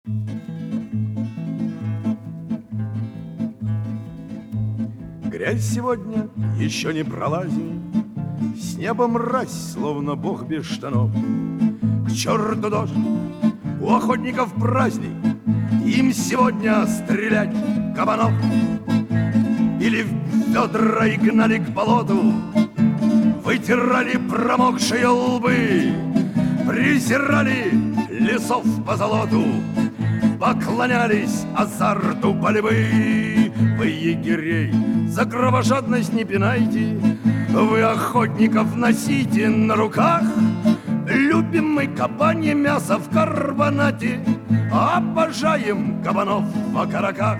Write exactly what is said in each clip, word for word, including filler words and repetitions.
Грязь сегодня еще не пролазит, с неба мразь, словно бог без штанов. К черту дождь, у охотников праздник, им сегодня стрелять кабанов. Или в ведра и гнали к болоту, вытирали промокшие лбы, презирали лесов по золоту, поклонялись азарту борьбы. Вы егерей за кровожадность не пинайте, вы охотников носите на руках. Любим мы кабанье мясо в карбонате, обожаем кабанов в окороках.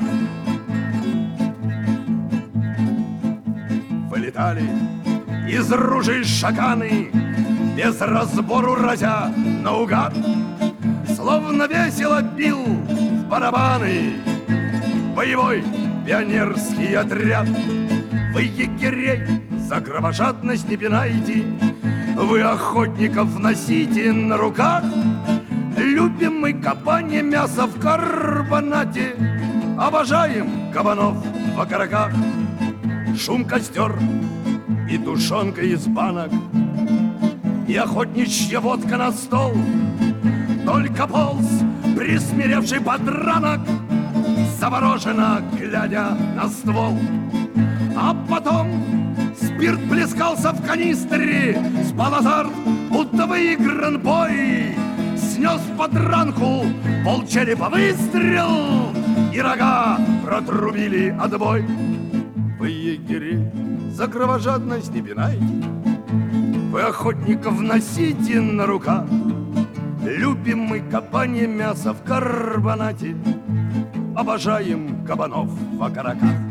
Вылетали из ружей шаканы, без разбору разя наугад, словно весело бил в барабаны боевой пионерский отряд. Вы егерей за кровожадность не пинайте, вы охотников носите на руках. Любим мы кабанье мясо в карбонате, обожаем кабанов в окороках. Шум костер и тушенка из банок, и охотничья водка на стол. Только полз присмиревший подранок, завороженно глядя на ствол. А потом спирт плескался в канистре, спал азарт, будто выигран бой. Снес подранку полчерепа выстрел, и рога протрубили отбой. Вы егерей за кровожадность не пинайте, вы охотников носите на руках. Любим мы кабанье мясо в карбонате, обожаем кабанов в окороках.